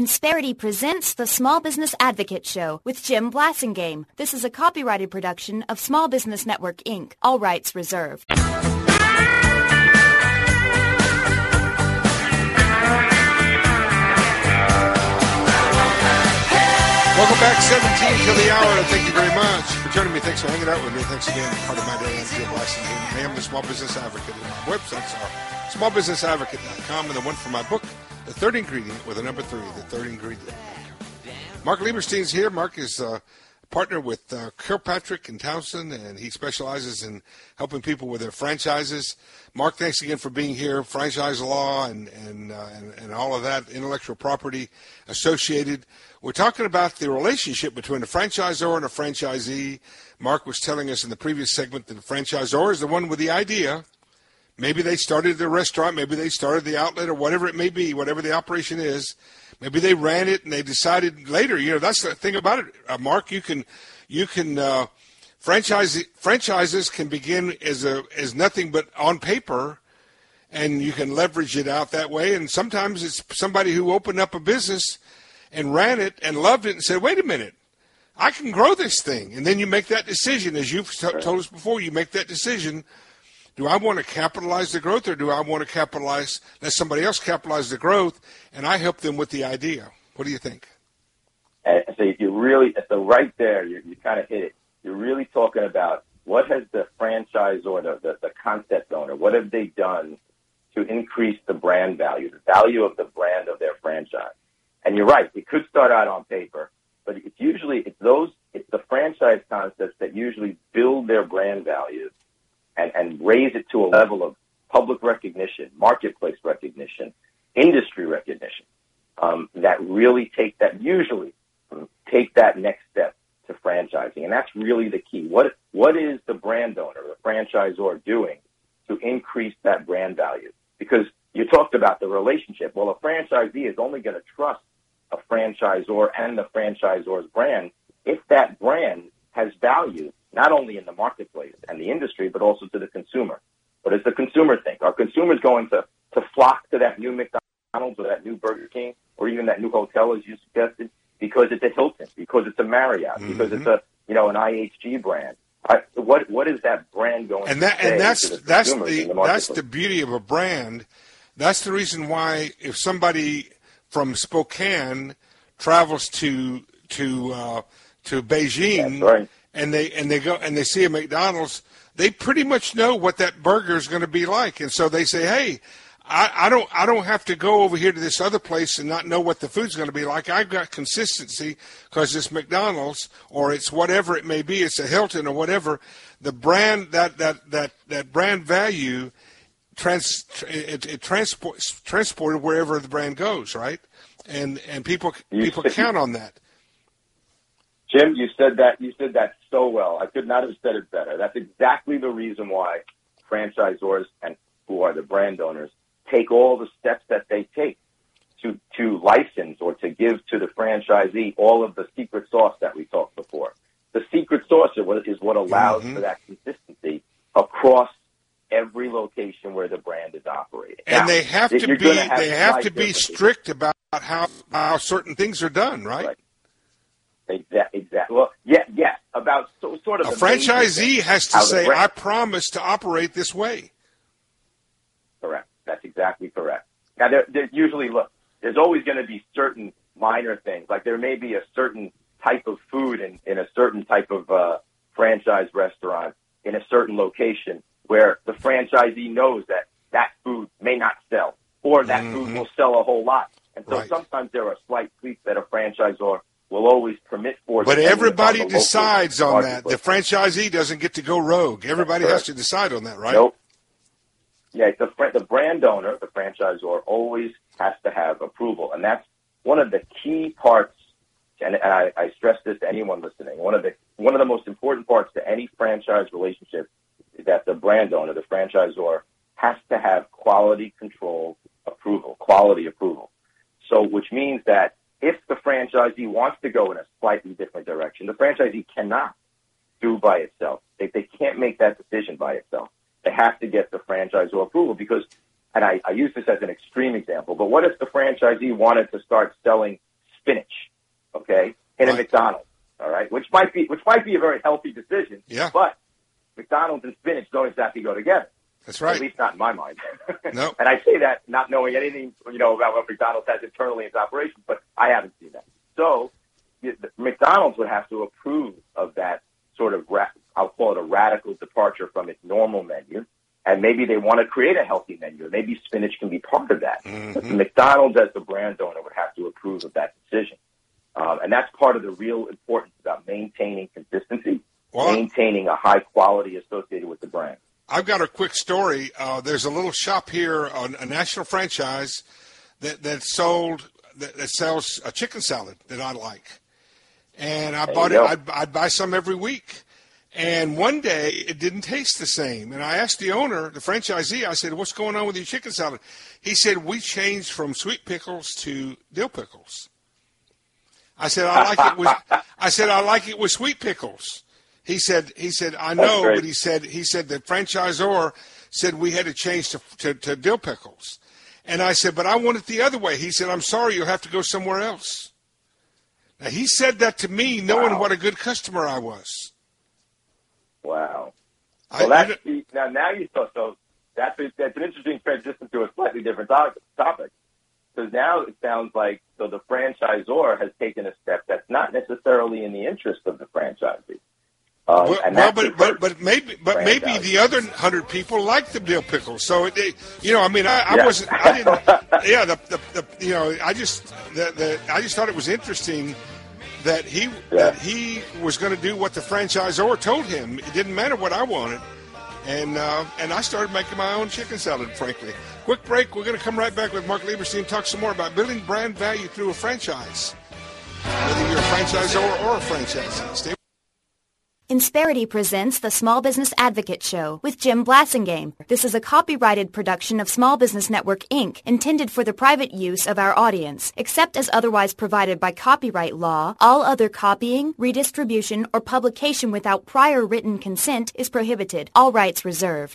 Insperity presents the Small Business Advocate Show with Jim Blasingame. This is a copyrighted production of Small Business Network, Inc. All rights reserved. Welcome back, 17 till the hour. Thank you very much for joining me. Thanks for hanging out with me. Thanks again. Part of my day, I'm Jim Blasingame. I am the Small Business Advocate. And my websites are smallbusinessadvocate.com and the one for my book, The Third Ingredient, with a number 3, The Third Ingredient. Mark Lieberstein's here. Mark is a partner with Kilpatrick and Townsend, and he specializes in helping people with their franchises. Mark, thanks again for being here. Franchise law and all of that, intellectual property associated. We're talking about the relationship between a franchisor and a franchisee. Mark was telling us in the previous segment that the franchisor is the one with the idea. Maybe they started the restaurant, maybe they started the outlet, or whatever it may be, whatever the operation is. Maybe they ran it and they decided later. You know, that's the thing about it, Mark. Franchises can begin as nothing but on paper, and you can leverage it out that way. And sometimes it's somebody who opened up a business and ran it and loved it and said, "Wait a minute, I can grow this thing." And then you make that decision, as you've told us before. You make that decision. Do I want to capitalize the growth, or do I want to let somebody else capitalize the growth, and I help them with the idea? What do you think? So you really, right there, you kind of hit it. You're really talking about what has the franchisor, the concept owner, what have they done to increase the brand value, the value of the brand of their franchise? And you're right, it could start out on paper, but it's the franchise concepts that usually build their brand value and raise it to a level of public recognition, marketplace recognition, industry recognition, that really take that next step to franchising. And that's really the key. What is the brand owner, the franchisor, doing to increase that brand value? Because you talked about the relationship. Well, a franchisee is only going to trust a franchisor and the franchisor's brand if that brand has value, not only in the marketplace and the industry, but also to the consumer. What does the consumer think? Are consumers going to flock to that new McDonald's or that new Burger King or even that new hotel, as you suggested, because it's a Hilton, because it's a Marriott, because it's an IHG brand? What is that brand going to say to the consumers in the marketplace? That's the beauty of a brand. That's the reason why if somebody from Spokane travels to Beijing, right, and they go and they see a McDonald's, they pretty much know what that burger is going to be like, and so they say, "Hey, I don't have to go over here to this other place and not know what the food's going to be like. I've got consistency because it's McDonald's or it's whatever it may be. It's a Hilton or whatever. The brand that brand value transported wherever the brand goes, right? And people count on that." Jim, you said that so well. I could not have said it better. That's exactly the reason why franchisors and who are the brand owners take all the steps that they take to license or to give to the franchisee all of the secret sauce that we talked before. The secret sauce is what allows for that consistency across every location where the brand is operating. And now, they have to be differences. Strict about how certain things are done, right? Exactly. Well, yes. About sort of a franchisee has to say, "I promise to operate this way." Correct. That's exactly correct. Now, there usually, there's always going to be certain minor things. Like there may be a certain type of food in a certain type of franchise restaurant in a certain location where the franchisee knows that food may not sell or that food will sell a whole lot. And so sometimes there are slight tweaks that a franchisor will always permit for. But everybody decides on that. The franchisee doesn't get to go rogue. Everybody has to decide on that, right? Nope. Yeah, the brand owner, the franchisor, always has to have approval. And that's one of the key parts, and I stress this to anyone listening, one of the most important parts to any franchise relationship is that the brand owner, the franchisor, has to have quality control approval, quality approval. So, which means that if the franchisee wants to go in a slightly different direction, the franchisee cannot do by itself. They can't make that decision by itself. They have to get the franchisor approval because, and I use this as an extreme example, but what if the franchisee wanted to start selling spinach, okay, in a McDonald's, all right, which might be a very healthy decision. Yeah. But McDonald's and spinach don't exactly go together. That's right. At least not in my mind. No. And I say that not knowing anything, about what McDonald's has internally in its operations, but I haven't seen that. So McDonald's would have to approve of that sort of, I'll call it a radical departure from its normal menu. And maybe they want to create a healthy menu. Maybe spinach can be part of that. Mm-hmm. But McDonald's, as the brand owner, would have to approve of that decision. And that's part of the real importance about maintaining consistency, maintaining a high quality associated with the brand. I've got a quick story. There's a little shop here, a national franchise that sells a chicken salad that I like. And I bought it. I'd buy some every week. And one day, it didn't taste the same. And I asked the owner, the franchisee, I said, what's going on with your chicken salad? He said, we changed from sweet pickles to dill pickles. I said, I like it with sweet pickles. He said, I know, but he said the franchisor said we had to change to dill pickles. And I said, but I want it the other way. He said, I'm sorry, you'll have to go somewhere else. Now, he said that to me knowing what a good customer I was. Wow. Well, that's an interesting transition to a slightly different topic. Because now it sounds like the franchisor has taken a step that's not necessarily in the interest of the franchisee. But maybe the other 100 people like the dill pickles. So I just thought it was interesting that he was going to do what the franchisor told him. It didn't matter what I wanted. And I started making my own chicken salad, frankly. Quick break. We're going to come right back with Mark Lieberstein, talk some more about building brand value through a franchise, whether you're a franchisor or a franchisee. Stay. Insperity presents the Small Business Advocate Show with Jim Blasingame. This is a copyrighted production of Small Business Network, Inc., intended for the private use of our audience. Except as otherwise provided by copyright law, all other copying, redistribution, or publication without prior written consent is prohibited. All rights reserved.